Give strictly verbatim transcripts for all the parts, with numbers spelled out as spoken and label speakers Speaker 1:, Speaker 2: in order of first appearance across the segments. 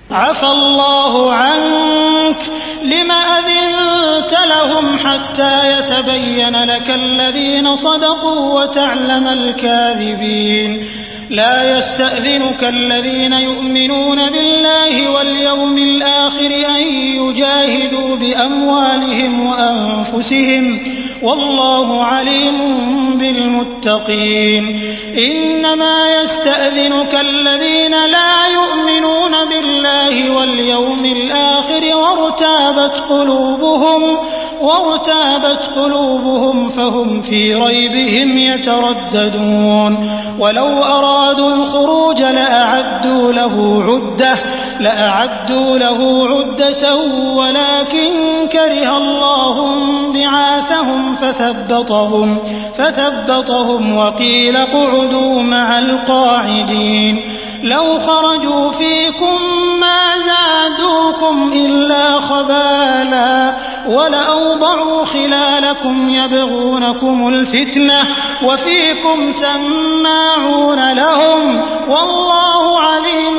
Speaker 1: عفى الله عنك لم أذنت لهم حتى يتبين لك الذين صدقوا وتعلم الكاذبين لا يستأذنك الذين يؤمنون بالله واليوم الآخر أن يجاهدوا بأموالهم وأنفسهم والله عليم بالمتقين إنما يستأذنك الذين لا يؤمنون بالله واليوم الآخر وارتابت قلوبهم وارتابت قلوبهم فهم في ريبهم يترددون ولو أرادوا الخروج لأعدوا له عدة لأعدوا له عدة ولكن كره الله بعاثهم فثبطهم فثبطهم وقيل اقعدوا مع القاعدين لو خرجوا فيكم ما زادوكم إلا خبالا ولأوضعوا خلالكم يبغونكم الفتنة وفيكم سماعون لهم والله عليم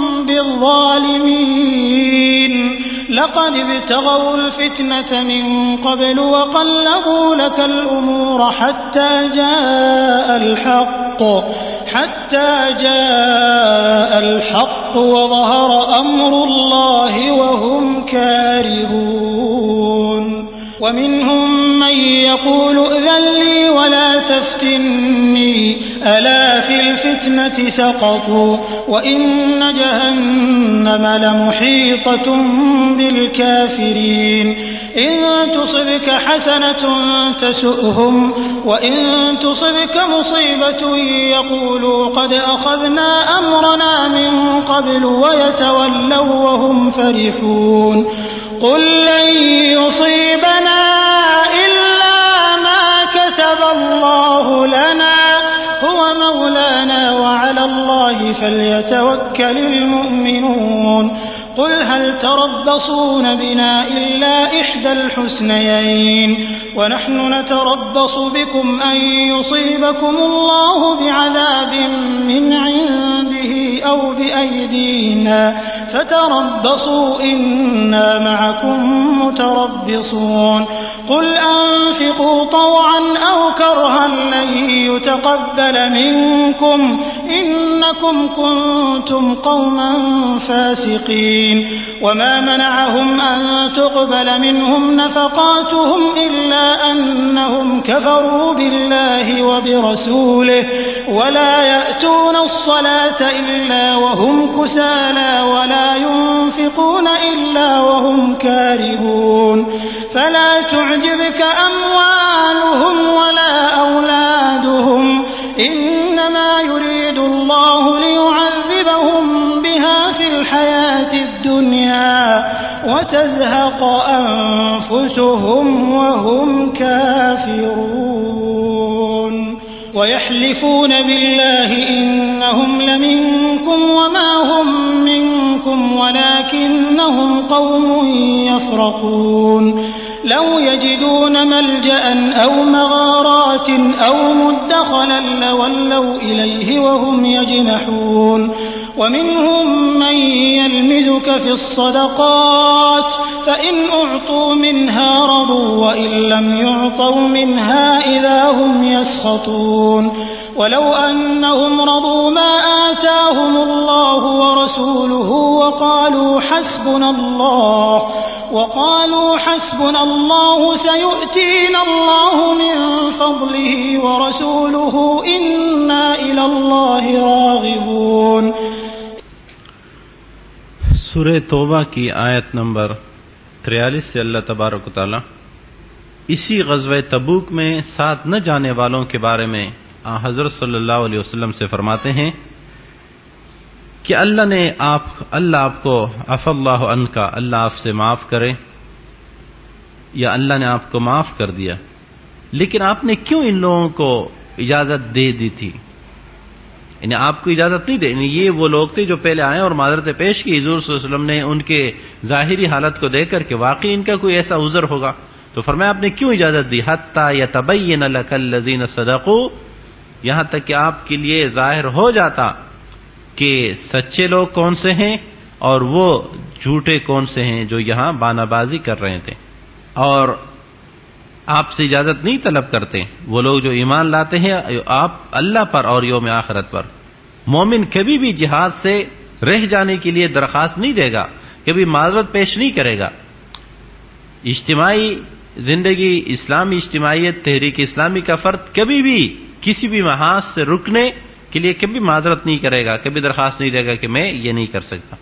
Speaker 1: بالظالمين لقد ابتغوا الفتنة من قبل وقلبوا لك الأمور حتى جاء الحق حتى جاء الحق وظهر أمر الله وهم كارهون ومنهم من يقول ائذن لي ولا تفتني ألا في الفتنة سقطوا وإن جهنم لمحيطة بالكافرين إن تصبك حسنة تسؤهم وإن تصبك مصيبة يقولوا قد أخذنا أمرنا من قبل ويتولوا وهم فرحون قل لن يصيبنا إلا ما كتب الله لنا هو مولانا وعلى الله فليتوكل المؤمنون قل هل تربصون بنا إلا إحدى الحسنيين ونحن نتربص بكم أن يصيبكم الله بعذاب من عنده أو بأيدينا فتربصوا إنا معكم متربصون قل أنفقوا طوعا أو كرها لن يتقبل منكم إنكم كنتم قوما فاسقين وما منعهم أن تقبل منهم نفقاتهم إلا أنهم كفروا بالله وبرسوله ولا يأتون الصلاة إلا وهم كسالى ولا ينفقون إلا وهم كارهون فلا تعجبك أموالهم ولا أولادهم إنما يريد الله ليعذبهم بها في الحياة الدنيا وتزهق أنفسهم وهم كافرون ويحلفون بالله إنهم لمنكم وما هم منكم ولكنهم قوم يفرقون لو يجدون ملجأ أو مغارات أو مدخلا لولوا إليه وهم يجمحون ومنهم من يلمزك في الصدقات فإن أعطوا منها رضوا وإن لم يعطوا منها إذا هم يسخطون ولو أنهم رضوا ما آتاهم الله ورسوله وقالوا حسبنا الله وقالوا حسبنا الله سيؤتينا الله من فضله ورسوله إنا إلى الله راغبون.
Speaker 2: सूरह तौबा की आयत नंबर तिरालीस से अल्लाह तबारक व तआला इसी ग़ज़वा तबूक में साथ न जाने वालों के बारे में हज़रत सल्लल्लाहु अलैहि वसल्लम से फरमाते हैं कि अल्लाह ने आप अल्लाह आपको अफ़ल्लाहु अन्का अल्लाह आपसे माफ करे या अल्लाह ने आपको माफ कर दिया, लेकिन आपने क्यों इन लोगों को इजाजत दे दी थी? इन्हें आपको इजाजत नहीं दे, ये वो लोग थे जो पहले आए और माजरत पेश की हुजूर सल्लल्लाहु अलैहि वसल्लम ने उनके जाहिरी हालत को देखकर के वाकई इनका कोई ऐसा उज़र होगा, तो फरमाया आपने क्यों इजाजत दी? हत्ता यतबय्यन लकल लज़ीन सदक़ू, यहां तक कि आपके लिए जाहिर हो जाता कि सच्चे लोग कौन से हैं اور وہ جھوٹے کون سے ہیں جو یہاں بانا بازی کر رہے تھے اور آپ سے اجازت نہیں طلب کرتے، وہ لوگ جو ایمان لاتے ہیں آپ اللہ پر اور یوم آخرت پر۔ مومن کبھی بھی جہاد سے رہ جانے کے لیے درخواست نہیں دے گا، کبھی معذرت پیش نہیں کرے گا۔ اجتماعی زندگی، اسلامی اجتماعیت، تحریک اسلامی کا فرد کبھی بھی کسی بھی محاذ سے رکنے کے لیے کبھی معذرت نہیں کرے گا، کبھی درخواست نہیں دے گا کہ میں یہ نہیں کر سکتا،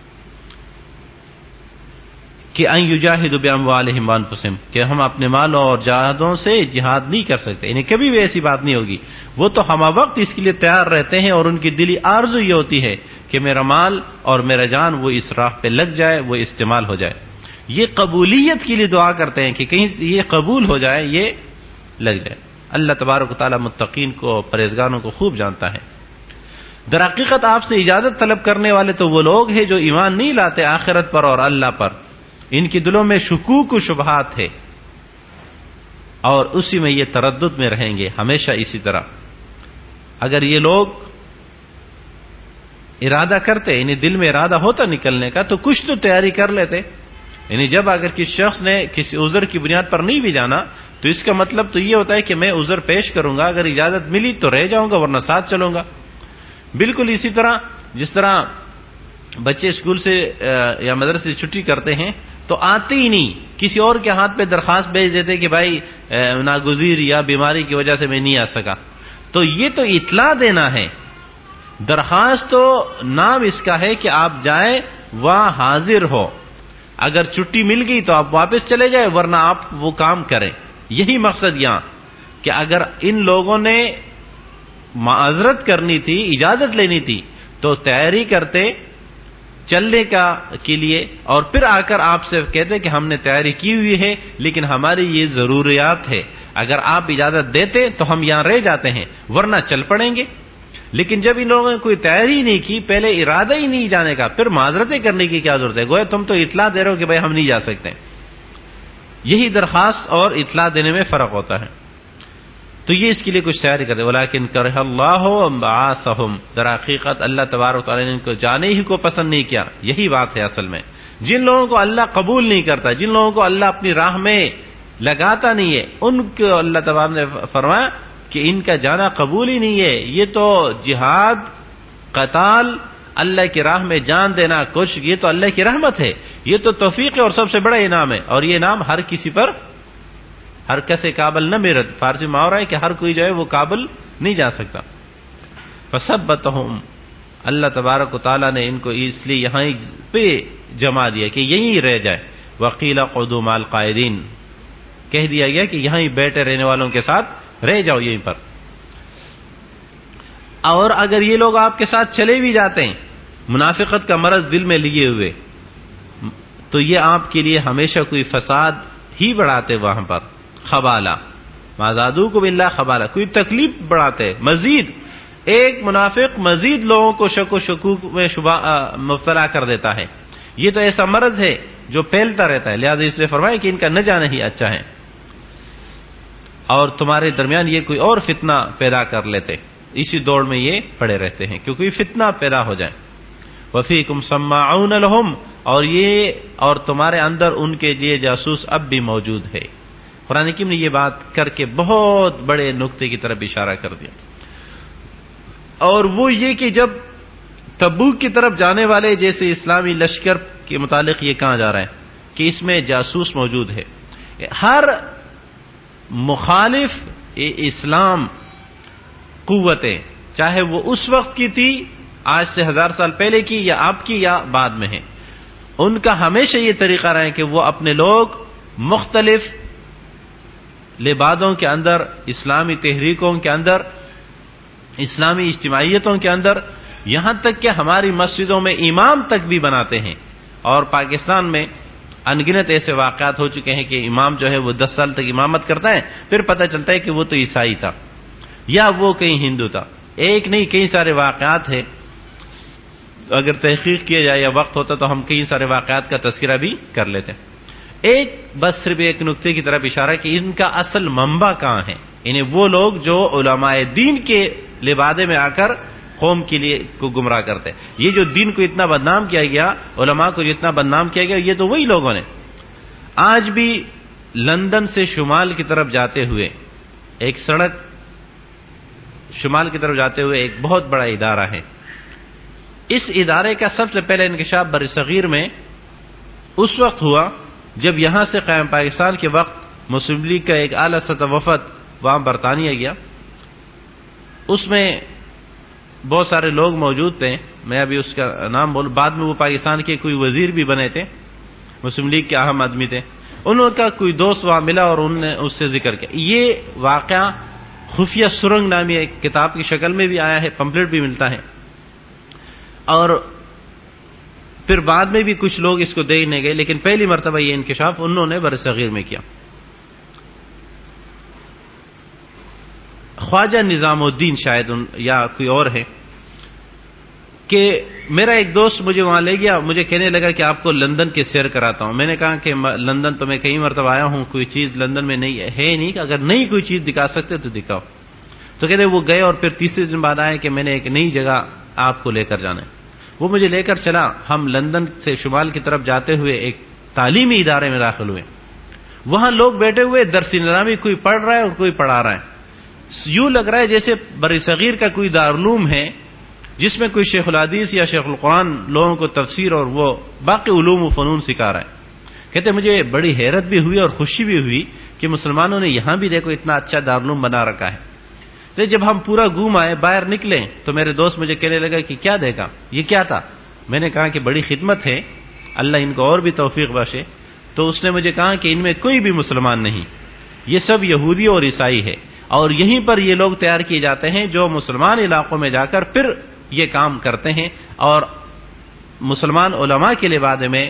Speaker 2: کہ ان یجاہدوا باموالہم وانفسہم، کہ ہم اپنے مالوں اور جانوں سے جہاد نہیں کر سکتے، انہیں کبھی بھی ایسی بات نہیں ہوگی۔ وہ تو ہمہ وقت اس کے لیے تیار رہتے ہیں اور ان کی دلی آرزو یہ ہوتی ہے کہ میرا مال اور میرا جان وہ اس راہ پہ لگ جائے، وہ استعمال ہو جائے۔ یہ قبولیت کے لیے دعا کرتے ہیں کہ کہیں یہ قبول ہو جائے، یہ لگ جائے۔ اللہ تبارک و تعالی متقین کو، پرہیزگاروں کو خوب جانتا ہے۔ در حقیقت آپ سے اجازت طلب کرنے والے تو وہ لوگ ہیں جو ایمان نہیں لاتے آخرت پر اور اللہ پر، ان کی دلوں میں شکوک و شبہات ہے اور اسی میں یہ تردد میں رہیں گے ہمیشہ اسی طرح۔ اگر یہ لوگ ارادہ کرتے، انہیں دل میں ارادہ ہوتا نکلنے کا تو کچھ تو تیاری کر لیتے، یعنی جب اگر کسی شخص نے کسی عذر کی بنیاد پر نہیں بھی جانا تو اس کا مطلب تو یہ ہوتا ہے کہ میں عذر پیش کروں گا، اگر اجازت ملی تو رہ جاؤں گا ورنہ ساتھ چلوں گا۔ بالکل اسی طرح جس طرح بچے اسکول سے یا مدرسے سے چھٹی کرتے ہیں تو آتے ہی نہیں، کسی اور کے ہاتھ پہ درخواست بھیج دیتے کہ بھائی ناگزیر یا بیماری کی وجہ سے میں نہیں آ سکا، تو یہ تو اطلاع دینا ہے۔ درخواست تو نام اس کا ہے کہ آپ جائیں وہاں حاضر ہو، اگر چھٹی مل گئی تو آپ واپس چلے جائیں ورنہ آپ وہ کام کریں۔ یہی مقصد یہاں کہ اگر ان لوگوں نے معذرت کرنی تھی، اجازت لینی تھی تو تیاری کرتے چلنے کا کے لیے اور پھر آ کر آپ سے کہتے کہ ہم نے تیاری کی ہوئی ہے لیکن ہماری یہ ضروریات ہے، اگر آپ اجازت دیتے تو ہم یہاں رہ جاتے ہیں ورنہ چل پڑیں گے۔ لیکن جب ان لوگوں نے کوئی تیاری نہیں کی، پہلے ارادہ ہی نہیں جانے کا، پھر معذرتیں کرنے کی کیا ضرورت ہے؟ گویا تم تو اطلاع دے رہے ہو کہ بھائی ہم نہیں جا سکتے۔ یہی درخواست اور اطلاع دینے میں فرق ہوتا ہے۔ تو یہ اس کے لیے کچھ تیاری کرتے، ولیکن کرہ اللہ بعاثہم، در حقیقت اللہ تبارک تعالیٰ نے ان کو جانے ہی کو پسند نہیں کیا۔ یہی بات ہے اصل میں، جن لوگوں کو اللہ قبول نہیں کرتا، جن لوگوں کو اللہ اپنی راہ میں لگاتا نہیں ہے، ان کو اللہ تبارک نے فرمایا کہ ان کا جانا قبول ہی نہیں ہے۔ یہ تو جہاد، قتال، اللہ کی راہ میں جان دینا، کچھ، یہ تو اللہ کی رحمت ہے، یہ تو توفیق ہے اور سب سے بڑا انعام ہے، اور یہ انعام ہر کسی پر، ہر کسے قابل نہ میرت، فارسی محاورہ ہے کہ ہر کوئی جو ہے وہ قابل نہیں جا سکتا۔ فثبتہم، اللہ تبارک و تعالیٰ نے ان کو اس لیے یہاں پہ جما دیا کہ یہیں رہ جائے۔ وقیل اقعدوا مع القاعدین، کہہ دیا گیا کہ یہیں بیٹھے رہنے والوں کے ساتھ رہ جاؤ یہیں پر۔ اور اگر یہ لوگ آپ کے ساتھ چلے بھی جاتے ہیں منافقت کا مرض دل میں لیے ہوئے تو یہ آپ کے لیے ہمیشہ کوئی فساد ہی بڑھاتے، وہاں پر خبالہ، ما زادوکم الا خبالہ، کوئی تکلیف بڑھاتے، مزید ایک منافق مزید لوگوں کو شک و شکوک میں شبہ مبتلا کر دیتا ہے۔ یہ تو ایسا مرض ہے جو پھیلتا رہتا ہے، لہذا اس لیے فرمایا کہ ان کا نہ جانا ہی اچھا ہے، اور تمہارے درمیان یہ کوئی اور فتنہ پیدا کر لیتے، اسی دوڑ میں یہ پڑے رہتے ہیں کہ کوئی فتنہ پیدا ہو جائے۔ وفیکم سماعون لہم، اور یہ اور تمہارے اندر ان کے لیے جاسوس اب بھی موجود ہے۔ قرآن حکیم نے یہ بات کر کے بہت بڑے نقطے کی طرف اشارہ کر دیا، اور وہ یہ کہ جب تبوک کی طرف جانے والے جیسے اسلامی لشکر کے متعلق یہ کہا جا رہا ہے کہ اس میں جاسوس موجود ہے۔ ہر مخالف اسلام قوتیں، چاہے وہ اس وقت کی تھی، آج سے ہزار سال پہلے کی، یا آپ کی، یا بعد میں ہے، ان کا ہمیشہ یہ طریقہ رہا ہے کہ وہ اپنے لوگ مختلف لبادوں کے اندر، اسلامی تحریکوں کے اندر، اسلامی اجتماعیتوں کے اندر، یہاں تک کہ ہماری مسجدوں میں امام تک بھی بناتے ہیں۔ اور پاکستان میں ان گنت ایسے واقعات ہو چکے ہیں کہ امام جو ہے وہ دس سال تک امامت کرتا ہے، پھر پتہ چلتا ہے کہ وہ تو عیسائی تھا یا وہ کہیں ہندو تھا۔ ایک نہیں کئی سارے واقعات ہیں، اگر تحقیق کیا جائے یا وقت ہوتا تو ہم کئی سارے واقعات کا تذکرہ بھی کر لیتے ہیں۔ ایک بس صرف ایک نقطے کی طرف اشارہ کہ ان کا اصل منبع کہاں ہے، انہیں وہ لوگ جو علماء دین کے لبادے میں آ کر قوم کے لیے کو گمراہ کرتے. یہ جو دین کو اتنا بدنام کیا گیا، علماء کو جتنا بدنام کیا گیا، یہ تو وہی لوگوں نے. آج بھی لندن سے شمال کی طرف جاتے ہوئے ایک سڑک، شمال کی طرف جاتے ہوئے ایک بہت بڑا ادارہ ہے. اس ادارے کا سب سے پہلے انکشاف بر صغیر میں اس وقت ہوا جب یہاں سے قائم پاکستان کے وقت مسلم لیگ کا ایک اعلیٰ سطح وفد وہاں برطانیہ گیا. اس میں بہت سارے لوگ موجود تھے، میں ابھی اس کا نام بول، بعد میں وہ پاکستان کے کوئی وزیر بھی بنے تھے، مسلم لیگ کے اہم آدمی تھے. انہوں کا کوئی دوست وہاں ملا اور انہوں نے اس سے ذکر کیا. یہ واقعہ خفیہ سرنگ نامی ایک کتاب کی شکل میں بھی آیا ہے، پمفلٹ بھی ملتا ہے، اور پھر بعد میں بھی کچھ لوگ اس کو دیکھنے گئے، لیکن پہلی مرتبہ یہ انکشاف انہوں نے بر صغیر میں کیا. خواجہ نظام الدین شاید یا کوئی اور ہے کہ میرا ایک دوست مجھے وہاں لے گیا، مجھے کہنے لگا کہ آپ کو لندن کی سیر کراتا ہوں. میں نے کہا کہ لندن تو میں کئی مرتبہ آیا ہوں، کوئی چیز لندن میں نہیں ہے نہیں، کہ اگر نئی کوئی چیز دکھا سکتے تو دکھاؤ. تو کہتے وہ گئے اور پھر تیسرے دن بعد آئے کہ میں نے ایک نئی جگہ آپ کو لے کر جانا ہے. وہ مجھے لے کر چلا. ہم لندن سے شمال کی طرف جاتے ہوئے ایک تعلیمی ادارے میں داخل ہوئے. وہاں لوگ بیٹھے ہوئے درس نظامی، کوئی پڑھ رہا ہے اور کوئی پڑھا رہا ہے. یوں لگ رہا ہے جیسے بر صغیر کا کوئی دارالعلوم ہے جس میں کوئی شیخ الحدیث یا شیخ القرآن لوگوں کو تفسیر اور وہ باقی علوم و فنون سکھا رہا ہے. کہتے مجھے بڑی حیرت بھی ہوئی اور خوشی بھی ہوئی کہ مسلمانوں نے یہاں بھی دیکھو اتنا اچھا دارالعلوم بنا رکھا ہے. تو جب ہم پورا گھوم آئے، باہر نکلے، تو میرے دوست مجھے کہنے لگا کہ کیا دیکھا، یہ کیا تھا. میں نے کہا کہ بڑی خدمت ہے، اللہ ان کو اور بھی توفیق بخشے. تو اس نے مجھے کہا کہ ان میں کوئی بھی مسلمان نہیں، یہ سب یہودی اور عیسائی ہے، اور یہیں پر یہ لوگ تیار کیے جاتے ہیں جو مسلمان علاقوں میں جا کر پھر یہ کام کرتے ہیں اور مسلمان علماء کے لیے بعد میں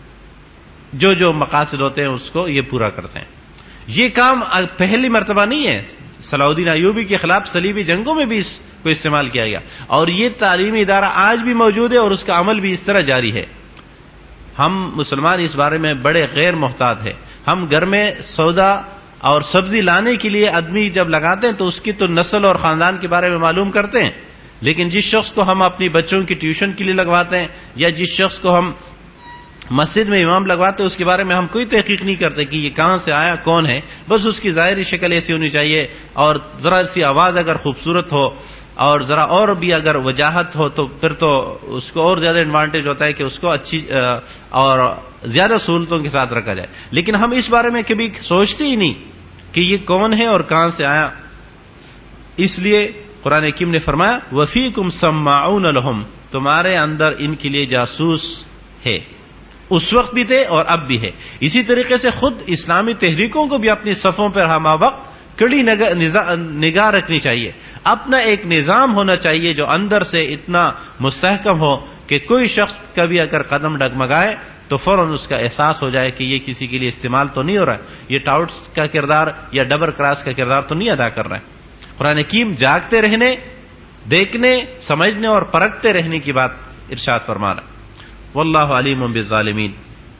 Speaker 2: جو جو مقاصد ہوتے ہیں اس کو یہ پورا کرتے ہیں. یہ کام پہلی مرتبہ نہیں ہے، صلاح الدین ایوبی کے خلاف صلیبی جنگوں میں بھی اس کو استعمال کیا گیا، اور یہ تعلیمی ادارہ آج بھی موجود ہے اور اس کا عمل بھی اس طرح جاری ہے. ہم مسلمان اس بارے میں بڑے غیر محتاط ہیں. ہم گھر میں سودا اور سبزی لانے کے لیے آدمی جب لگاتے ہیں تو اس کی تو نسل اور خاندان کے بارے میں معلوم کرتے ہیں، لیکن جس شخص کو ہم اپنی بچوں کی ٹیوشن کے لیے لگواتے ہیں یا جس شخص کو ہم مسجد میں امام لگواتے ہیں اس کے بارے میں ہم کوئی تحقیق نہیں کرتے کہ یہ کہاں سے آیا، کون ہے. بس اس کی ظاہری شکل ایسی ہونی چاہیے اور ذرا سی آواز اگر خوبصورت ہو اور ذرا اور بھی اگر وجاہت ہو تو پھر تو اس کو اور زیادہ ایڈوانٹیج ہوتا ہے کہ اس کو اچھی اور زیادہ سہولتوں کے ساتھ رکھا جائے. لیکن ہم اس بارے میں کبھی سوچتے ہی نہیں کہ یہ کون ہے اور کہاں سے آیا. اس لیے قرآن حکیم نے فرمایا وَفِيكُمْ سَمَّاعُونَ لَهُمْ، تمہارے اندر ان کے لیے جاسوس ہے، اس وقت بھی تھے اور اب بھی ہے. اسی طریقے سے خود اسلامی تحریکوں کو بھی اپنی صفوں پر ہمہ وقت کڑی نگاہ رکھنی چاہیے. اپنا ایک نظام ہونا چاہیے جو اندر سے اتنا مستحکم ہو کہ کوئی شخص کبھی اگر قدم ڈگمگائے تو فوراً اس کا احساس ہو جائے کہ یہ کسی کے لیے استعمال تو نہیں ہو رہا ہے، یہ ٹاؤٹس کا کردار یا ڈبل کراس کا کردار تو نہیں ادا کر رہا ہے. قرآن حکیم جاگتے رہنے، دیکھنے، سمجھنے اور پرکھتے رہنے کی بات ارشاد فرما رہا ہے. واللہ علیم بالظالمین.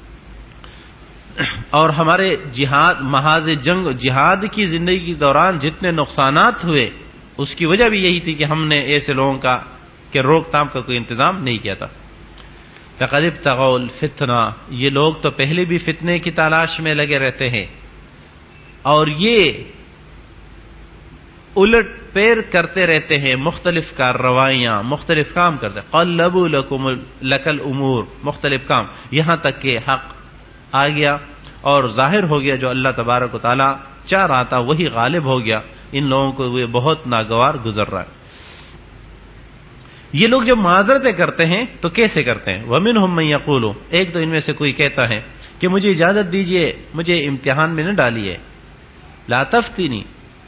Speaker 2: اور ہمارے جہاد محاذ جنگ جہاد کی زندگی کے دوران جتنے نقصانات ہوئے اس کی وجہ بھی یہی تھی کہ ہم نے ایسے لوگوں کا کہ روک تھام کا کوئی انتظام نہیں کیا تھا. لقد ابتغوا الفتنہ، یہ لوگ تو پہلے بھی فتنے کی تلاش میں لگے رہتے ہیں اور یہ الٹ پیر کرتے رہتے ہیں، مختلف کارروائیاں، مختلف کام کرتے ہیں. قلبوا لکم لک الامور، مختلف کام، یہاں تک کہ حق آ گیا اور ظاہر ہو گیا جو اللہ تبارک و تعالیٰ چاہ رہا تھا وہی غالب ہو گیا. ان لوگوں کو وہ بہت ناگوار گزر رہا ہے. یہ لوگ جب معذرتیں کرتے ہیں تو کیسے کرتے ہیں؟ وَمِنْهُمْ مَنْ يَقُولُ، ایک تو ان میں سے کوئی کہتا ہے کہ مجھے اجازت دیجئے، مجھے امتحان میں نہ ڈالیے. لا تفتنی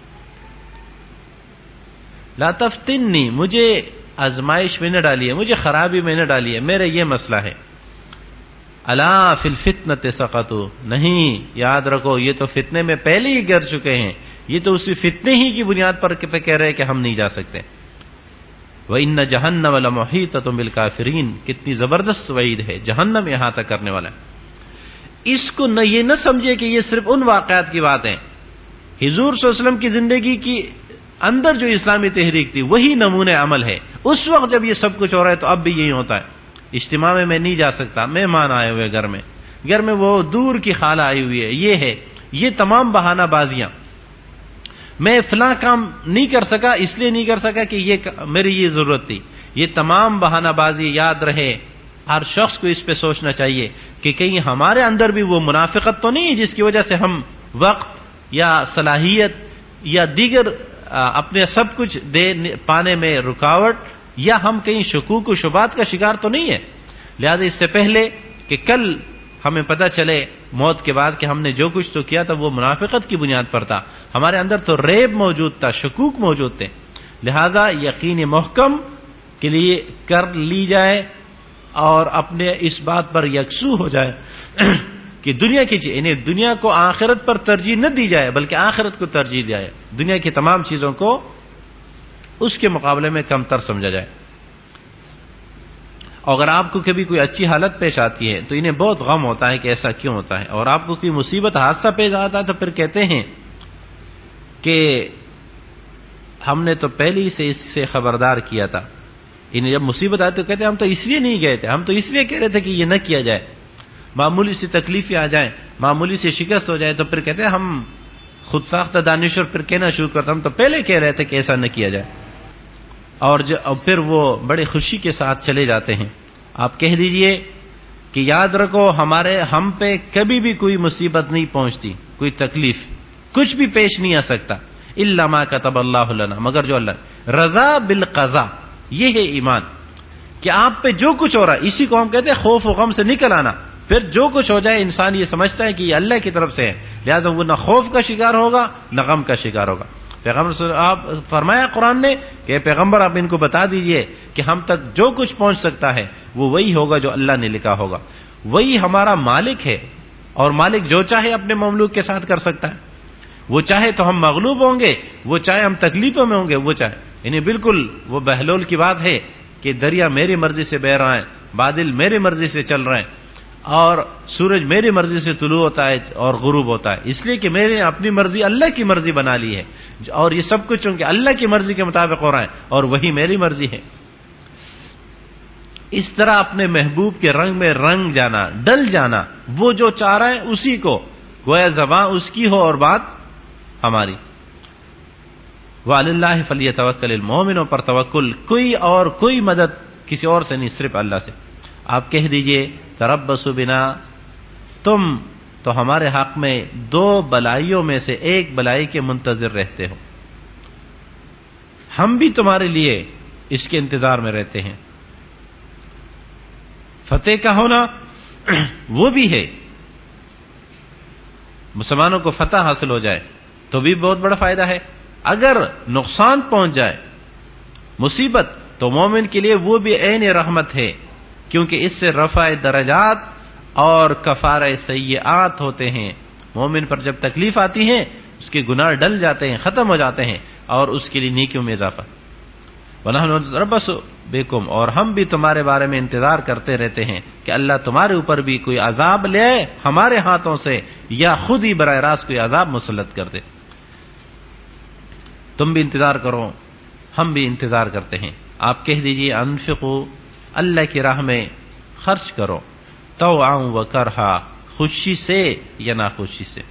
Speaker 2: لا تفتنی، مجھے آزمائش میں نہ ڈالیے، مجھے خرابی میں نہ ڈالیے، میرا یہ مسئلہ ہے. الا فی الفتنۃ سقطوا، نہیں، یاد رکھو یہ تو فتنے میں پہلے ہی گر چکے ہیں، یہ تو اسی فتنے ہی کی بنیاد پر کہہ رہے کہ ہم نہیں جا سکتے. وَإِنَّ جَهَنَّمَ لَمُحِيطَةٌ بِالْكَافِرِينَ، کتنی زبردست وعید ہے، جہنم احاطہ کرنے والا ہے. اس کو نہ یہ نہ سمجھے کہ یہ صرف ان واقعات کی بات ہے. حضور صلی اللہ علیہ وسلم کی زندگی کی اندر جو اسلامی تحریک تھی وہی نمونہ عمل ہے. اس وقت جب یہ سب کچھ ہو رہا ہے تو اب بھی یہی ہوتا ہے. اجتماع میں میں نہیں جا سکتا, مہمان آئے ہوئے گھر میں, گھر میں وہ دور کی خالہ آئی ہوئی ہے, یہ ہے, یہ تمام بہانہ بازیاں. میں فلاں کام نہیں کر سکا اس لیے نہیں کر سکا کہ یہ میری یہ ضرورت تھی. یہ تمام بہانہ بازی یاد رہے, ہر شخص کو اس پہ سوچنا چاہیے کہ کہیں ہمارے اندر بھی وہ منافقت تو نہیں ہے جس کی وجہ سے ہم وقت یا صلاحیت یا دیگر اپنے سب کچھ دے پانے میں رکاوٹ, یا ہم کہیں شکوک و شبہات کا شکار تو نہیں ہے. لہذا اس سے پہلے کہ کل ہمیں پتہ چلے موت کے بعد کہ ہم نے جو کچھ تو کیا تھا وہ منافقت کی بنیاد پر تھا, ہمارے اندر تو ریب موجود تھا, شکوک موجود تھے. لہذا یقین محکم کے لیے کر لی جائے اور اپنے اس بات پر یکسو ہو جائے کہ دنیا کی انہیں دنیا کو آخرت پر ترجیح نہ دی جائے بلکہ آخرت کو ترجیح دی جائے. دنیا کی تمام چیزوں کو اس کے مقابلے میں کم تر سمجھا جائے. اگر آپ کو کبھی کوئی اچھی حالت پیش آتی ہے تو انہیں بہت غم ہوتا ہے کہ ایسا کیوں ہوتا ہے, اور آپ کو کوئی مصیبت حادثہ پیش آتا ہے تو پھر کہتے ہیں کہ ہم نے تو پہلے ہی سے اس سے خبردار کیا تھا. انہیں جب مصیبت آتی تو کہتے ہیں ہم تو اس لیے نہیں گئے تھے, ہم تو اس لیے کہہ رہے تھے کہ یہ نہ کیا جائے. معمولی سی تکلیفیں آ جائیں, معمولی سی شکست ہو جائے تو پھر کہتے ہیں ہم خود ساختہ دانشور, پھر کہنا شروع کرتے ہم تو پہلے کہہ رہے تھے کہ ایسا نہ کیا جائے. اور جو پھر وہ بڑے خوشی کے ساتھ چلے جاتے ہیں. آپ کہہ دیجئے کہ یاد رکھو ہمارے ہم پہ کبھی بھی کوئی مصیبت نہیں پہنچتی, کوئی تکلیف, کچھ بھی پیش نہیں آ سکتا, الا ما كتب اللہ لنا, مگر جو اللہ رضا بالقضاء. یہ ہے ایمان کہ آپ پہ جو کچھ ہو رہا ہے اسی کو ہم کہتے ہیں خوف و غم سے نکل آنا. پھر جو کچھ ہو جائے انسان یہ سمجھتا ہے کہ یہ اللہ کی طرف سے ہے, لہٰذا وہ نہ خوف کا شکار ہوگا نہ غم کا شکار ہوگا. پیغمبر آپ فرمایا قرآن نے کہ پیغمبر آپ ان کو بتا دیجئے کہ ہم تک جو کچھ پہنچ سکتا ہے وہ وہی ہوگا جو اللہ نے لکھا ہوگا. وہی ہمارا مالک ہے, اور مالک جو چاہے اپنے مملوک کے ساتھ کر سکتا ہے. وہ چاہے تو ہم مغلوب ہوں گے, وہ چاہے ہم تکلیفوں میں ہوں گے, وہ چاہے انہیں بالکل وہ بہلول کی بات ہے کہ دریا میری مرضی سے بہ رہا ہے, بادل میری مرضی سے چل رہے ہیں, اور سورج میری مرضی سے طلوع ہوتا ہے اور غروب ہوتا ہے, اس لیے کہ میں نے اپنی مرضی اللہ کی مرضی بنا لی ہے, اور یہ سب کچھ چونکہ اللہ کی مرضی کے مطابق ہو رہا ہے اور وہی میری مرضی ہے. اس طرح اپنے محبوب کے رنگ میں رنگ جانا, ڈل جانا, وہ جو چاہ رہا ہے اسی کو, گویا زباں اس کی ہو اور بات ہماری. وَعَلَى اللَّهِ فَلْيَتَوَكَّلِ الْمُؤْمِنُونَ, پر توکل کوئی اور کوئی مدد کسی اور سے نہیں, صرف اللہ سے. آپ کہہ دیجئے تربصوا بنا, تم تو ہمارے حق میں دو بلائیوں میں سے ایک بلائی کے منتظر رہتے ہو, ہم بھی تمہارے لیے اس کے انتظار میں رہتے ہیں. فتح کا ہونا وہ بھی ہے, مسلمانوں کو فتح حاصل ہو جائے تو بھی بہت بڑا فائدہ ہے. اگر نقصان پہنچ جائے مصیبت تو مومن کے لیے وہ بھی عین رحمت ہے, کیونکہ اس سے رفع درجات اور کفارہ سیئات ہوتے ہیں. مومن پر جب تکلیف آتی ہے اس کے گناہ ڈل جاتے ہیں, ختم ہو جاتے ہیں, اور اس کے لیے نیکیوں میں اضافہ. وَنَحْنُ نَتَرَبَّصُ بِكُمْ, اور ہم بھی تمہارے بارے میں انتظار کرتے رہتے ہیں کہ اللہ تمہارے اوپر بھی کوئی عذاب لے آئے ہمارے ہاتھوں سے, یا خود ہی براہ راست کوئی عذاب مسلط کر دے. تم بھی انتظار کرو, ہم بھی انتظار کرتے ہیں. آپ کہہ دیجئے انفقوا, اللہ کی راہ میں خرچ کرو, طوعا و کرہا, خوشی سے یا ناخوشی سے.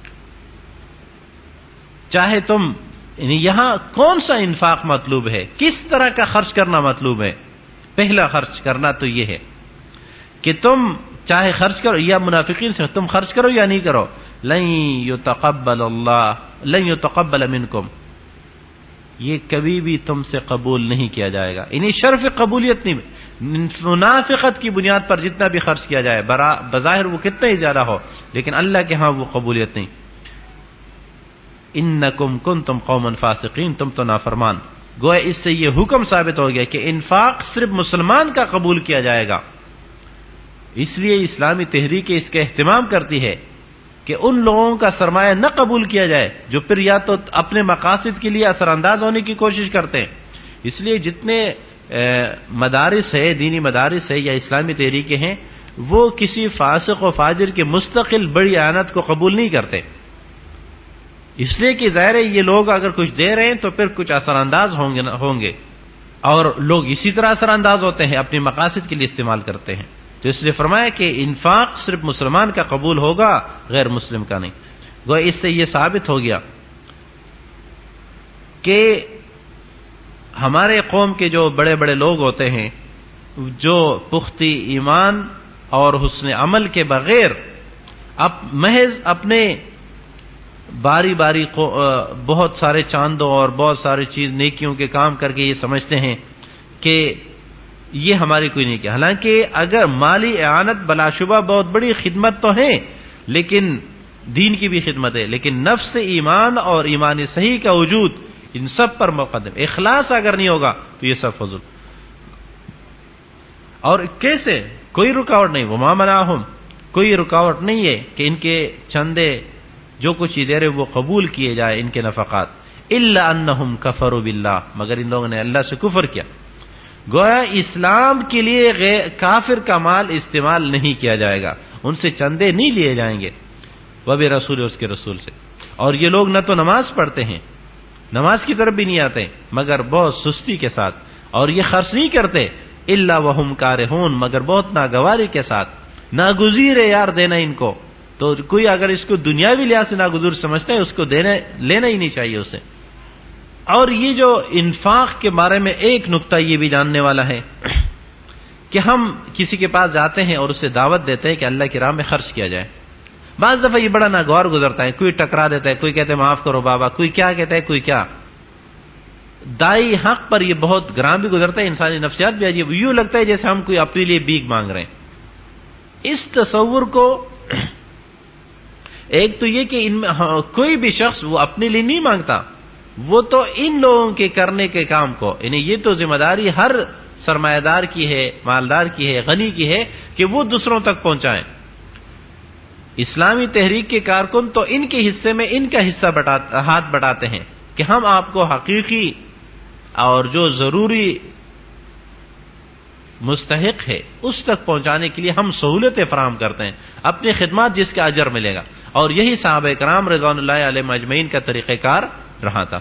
Speaker 2: چاہے تم, یعنی یہاں کون سا انفاق مطلوب ہے, کس طرح کا خرچ کرنا مطلوب ہے؟ پہلا خرچ کرنا تو یہ ہے کہ تم چاہے خرچ کرو, یا منافقین سے تم خرچ کرو یا نہیں کرو, لن یتقبل اللہ لن یتقبل منکم, یہ کبھی بھی تم سے قبول نہیں کیا جائے گا. انہیں شرف قبولیت نہیں, منافقت کی بنیاد پر جتنا بھی خرچ کیا جائے بظاہر وہ کتنا ہی زیادہ ہو, لیکن اللہ کے ہاں وہ قبولیت نہیں. انکم کنتم قوما فاسقین, تم تو نافرمان. گویا اس سے یہ حکم ثابت ہو گیا کہ انفاق صرف مسلمان کا قبول کیا جائے گا. اس لیے اسلامی تحریک اس کا اہتمام کرتی ہے کہ ان لوگوں کا سرمایہ نہ قبول کیا جائے جو پھر یا تو اپنے مقاصد کے لیے اثر انداز ہونے کی کوشش کرتے ہیں. اس لیے جتنے مدارس ہے, دینی مدارس ہے یا اسلامی تحریکیں ہیں, وہ کسی فاسق و فاجر کے مستقل بڑی اعانت کو قبول نہیں کرتے. اس لیے کہ ظاہر ہے یہ لوگ اگر کچھ دے رہے ہیں تو پھر کچھ اثر انداز ہوں گے ہوں گے اور لوگ اسی طرح اثر انداز ہوتے ہیں، اپنی مقاصد کے لیے استعمال کرتے ہیں. تو اس لیے فرمایا کہ انفاق صرف مسلمان کا قبول ہوگا، غیر مسلم کا نہیں. گویا اس سے یہ ثابت ہو گیا کہ ہمارے قوم کے جو بڑے بڑے لوگ ہوتے ہیں جو پختی ایمان اور حسن عمل کے بغیر اب محض اپنے باری باری بہت سارے چاندوں اور بہت سارے چیز نیکیوں کے کام کر کے یہ سمجھتے ہیں کہ یہ ہماری کوئی نہیں کیا. حالانکہ اگر مالی اعانت بلا شبہ بہت بڑی خدمت تو ہے، لیکن دین کی بھی خدمت ہے، لیکن نفس ایمان اور ایمان صحیح کا وجود ان سب پر مقدم. اخلاص اگر نہیں ہوگا تو یہ سب فضول. اور کیسے؟ کوئی رکاوٹ نہیں. وما منعہم، کوئی رکاوٹ نہیں ہے کہ ان کے چندے جو کچھ دے رہے وہ قبول کیے جائے، ان کے نفقات. الا انہم کفروا باللہ، مگر ان لوگوں نے اللہ سے کفر کیا. گویا اسلام کے لیے غیر کافر کا مال استعمال نہیں کیا جائے گا، ان سے چندے نہیں لیے جائیں گے، وہ بھی رسول اس کے رسول سے. اور یہ لوگ نہ تو نماز پڑھتے ہیں، نماز کی طرف بھی نہیں آتے مگر بہت سستی کے ساتھ، اور یہ خرچ نہیں کرتے الا وہم کارہون، مگر بہت ناگواری کے ساتھ. ناگزیر ہے یار دینا ان کو، تو کوئی اگر اس کو دنیاوی لحاظ سے ناگزیر سمجھتا ہے اس کو دینے لینا ہی نہیں چاہیے اسے. اور یہ جو انفاق کے بارے میں ایک نقطہ یہ بھی جاننے والا ہے کہ ہم کسی کے پاس جاتے ہیں اور اسے دعوت دیتے ہیں کہ اللہ کی راہ میں خرچ کیا جائے. بعض دفعہ یہ بڑا ناگوار گزرتا ہے، کوئی ٹکرا دیتا ہے، کوئی کہتے ہیں معاف کرو بابا، کوئی کیا کہتا ہے، کوئی کیا. دائی حق پر یہ بہت گرام بھی گزرتا ہے. انسانی نفسیات بھی عجیب، یوں لگتا ہے جیسے ہم کوئی اپنے لیے بھیک مانگ رہے ہیں. اس تصور کو ایک تو یہ کہ ان میں کوئی بھی شخص وہ اپنے لیے نہیں مانگتا، وہ تو ان لوگوں کے کرنے کے کام کو، یعنی یہ تو ذمہ داری ہر سرمایہ دار کی ہے، مالدار کی ہے، غنی کی ہے کہ وہ دوسروں تک پہنچائیں. اسلامی تحریک کے کارکن تو ان کے حصے میں ان کا حصہ ہاتھ بٹاتے ہیں کہ ہم آپ کو حقیقی اور جو ضروری مستحق ہے اس تک پہنچانے کے لیے ہم سہولتیں فراہم کرتے ہیں، اپنی خدمات جس کا اجر ملے گا. اور یہی صحابہ کرام رضوان اللہ علیہم اجمعین کا طریقہ کار رہا تھا.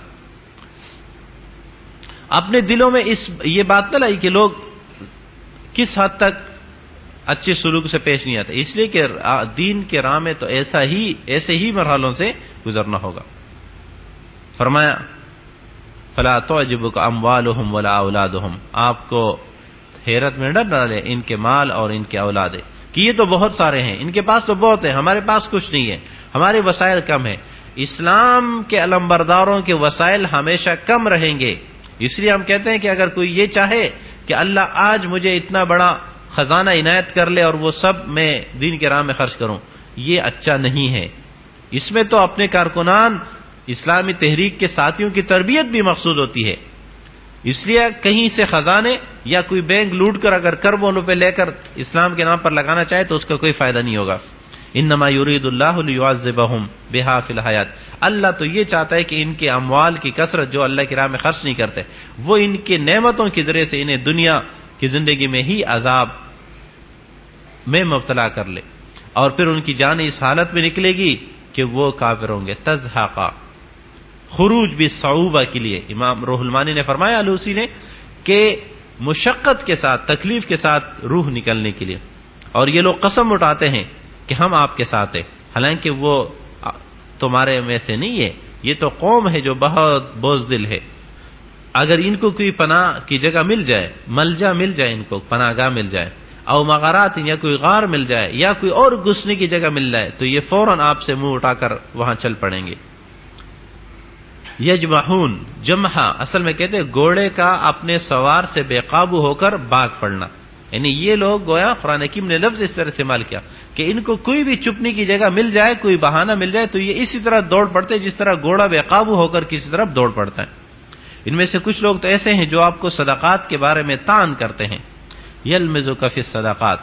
Speaker 2: اپنے دلوں میں اس یہ بات نہ لائی کہ لوگ کس حد تک اچھے سلوک سے پیش نہیں آتے، اس لیے کہ دین کے راہ میں تو ایسا ہی ایسے ہی مرحلوں سے گزرنا ہوگا. فرمایا فلا تعجبک اموالہم ولا اولادہم، آپ کو حیرت میں نہ ڈالے ان کے مال اور ان کے اولادیں کہ یہ تو بہت سارے ہیں، ان کے پاس تو بہت ہے، ہمارے پاس کچھ نہیں ہے، ہمارے وسائل کم ہیں. اسلام کے علمبرداروں کے وسائل ہمیشہ کم رہیں گے. اس لیے ہم کہتے ہیں کہ اگر کوئی یہ چاہے کہ اللہ آج مجھے اتنا بڑا خزانہ عنایت کر لے اور وہ سب میں دین کے راہ میں خرچ کروں، یہ اچھا نہیں ہے. اس میں تو اپنے کارکنان اسلامی تحریک کے ساتھیوں کی تربیت بھی مقصود ہوتی ہے. اس لیے کہیں سے خزانے یا کوئی بینک لوٹ کر اگر کربوں روپے لے کر اسلام کے نام پر لگانا چاہے تو اس کا کوئی فائدہ نہیں ہوگا. انما یرید اللہ لیعذبہم بہا فی الحیات، اللہ تو یہ چاہتا ہے کہ ان کے اموال کی کثرت جو اللہ کی راہ میں خرچ نہیں کرتے وہ ان کے نعمتوں کے ذریعے سے انہیں دنیا کی زندگی میں ہی عذاب میں مبتلا کر لے، اور پھر ان کی جان اس حالت میں نکلے گی کہ وہ کافر ہوں گے. تزحقا خروج بھی صعوبہ کے لیے امام روح المانی نے فرمایا الوسی نے کہ مشقت کے ساتھ تکلیف کے ساتھ روح نکلنے کے لیے. اور یہ لوگ قسم اٹھاتے ہیں کہ ہم آپ کے ساتھ ہیں، حالانکہ وہ تمہارے میں سے نہیں ہے، یہ تو قوم ہے جو بہت بزدل ہے. اگر ان کو کوئی پناہ کی جگہ مل جائے، ملجا مل جائے، ان کو پناہ گاہ مل جائے، او مغارات یا کوئی غار مل جائے یا کوئی اور گھسنے کی جگہ مل جائے تو یہ فوراً آپ سے منہ اٹھا کر وہاں چل پڑیں گے. یجمحون، جمحہ اصل میں کہتے ہیں گھوڑے کا اپنے سوار سے بے قابو ہو کر بھاگ پڑنا. یعنی یہ لوگ گویا قرآن حکیم نے لفظ اس طرح استعمال کیا کہ ان کو کوئی بھی چھپنے کی جگہ مل جائے، کوئی بہانہ مل جائے تو یہ اسی طرح دوڑ پڑتے جس طرح گھوڑا بے قابو ہو کر کسی طرف دوڑ پڑتا ہے. ان میں سے کچھ لوگ تو ایسے ہیں جو آپ کو صدقات کے بارے میں طعن کرتے ہیں. یلمزک فی الصدقات،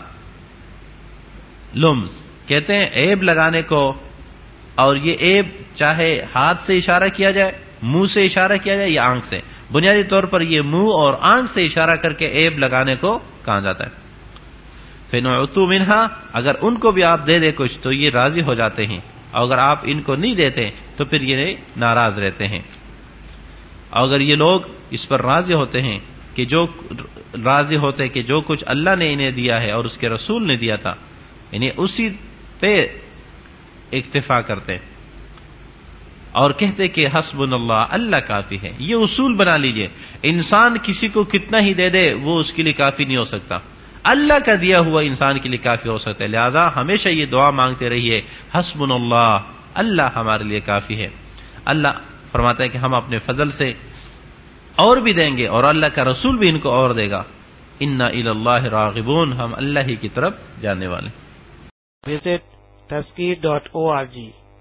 Speaker 2: لمز کہتے ہیں عیب لگانے کو، اور یہ عیب چاہے ہاتھ سے اشارہ کیا جائے، منہ سے اشارہ کیا جائے یا آنکھ سے. بنیادی طور پر یہ منہ اور آنکھ سے اشارہ کر کے عیب لگانے کو کہا جاتا ہے. فَإِنْ أُعْطُوا مِنْهَا، اگر ان کو بھی آپ دے دے کچھ تو یہ راضی ہو جاتے ہیں، اور اگر آپ ان کو نہیں دیتے تو پھر یہ ناراض رہتے ہیں. اگر یہ لوگ اس پر راضی ہوتے ہیں کہ جو راضی ہوتے کہ جو کچھ اللہ نے انہیں دیا ہے اور اس کے رسول نے دیا تھا یعنی اسی پہ اکتفا کرتے اور کہتے کہ حسبنا اللہ، اللہ کافی ہے. یہ اصول بنا لیجئے. انسان کسی کو کتنا ہی دے دے وہ اس کے لیے کافی نہیں ہو سکتا، اللہ کا دیا ہوا انسان کے لیے کافی ہو سکتا ہے. لہذا ہمیشہ یہ دعا مانگتے رہیے حسبنا اللہ، اللہ ہمارے لیے کافی ہے. اللہ فرماتا ہے کہ ہم اپنے فضل سے اور بھی دیں گے اور اللہ کا رسول بھی ان کو اور دے گا. انا الی اللہ راغبون، ہم اللہ ہی کی طرف جانے والے.
Speaker 3: Visit Tazkeer dot O R جی